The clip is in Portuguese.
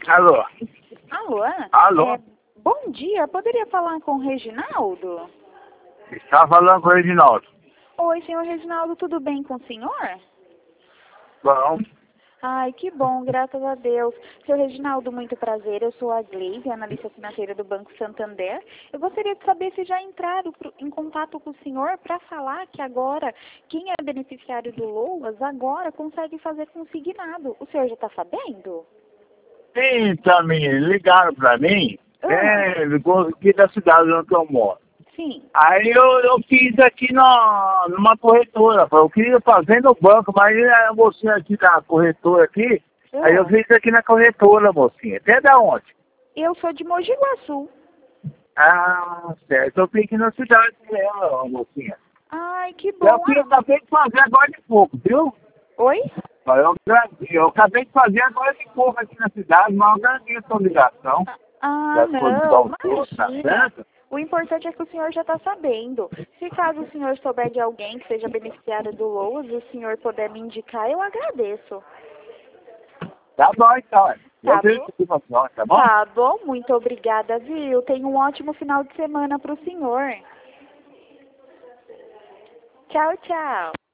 Alô? Alô? Alô? Bom dia, poderia falar com o Reginaldo? Está falando com o Reginaldo. Oi, senhor Reginaldo, tudo bem com o senhor? Bom, Ai, que bom, graças a Deus. Seu Reginaldo, muito prazer. Eu sou a Gleise, analista financeira do Banco Santander. Eu gostaria de saber se já entraram em contato com o senhor para falar que agora, quem é beneficiário do LOAS, agora consegue fazer consignado. O senhor já está sabendo? sim, também ligaram pra mim, ligou aqui da cidade onde eu moro. Sim. Aí eu fiz aqui numa corretora, eu queria fazer no banco, mas a mocinha aqui da corretora aqui, aí eu fiz aqui na corretora, mocinha. Até da onde? Eu sou de Mogi Guaçu. Ah, certo, eu fiquei aqui na cidade dela, mocinha. Ai, que bom. Eu acabei de fazer agora de pouco, viu? Oi? Eu acabei de fazer agora de pouco aqui na cidade, mas eu agradeço a ligação. Ah, não, imagina. Certo? O importante é que o senhor já está sabendo. Se caso o senhor souber de alguém que seja beneficiário do LOAS e o senhor puder me indicar, eu agradeço. Tá bom, então. Tá Eu vejo bom? aqui pra senhora, tá bom? Tá bom, muito obrigada, viu? Tenha um ótimo final de semana para o senhor. Tchau, tchau.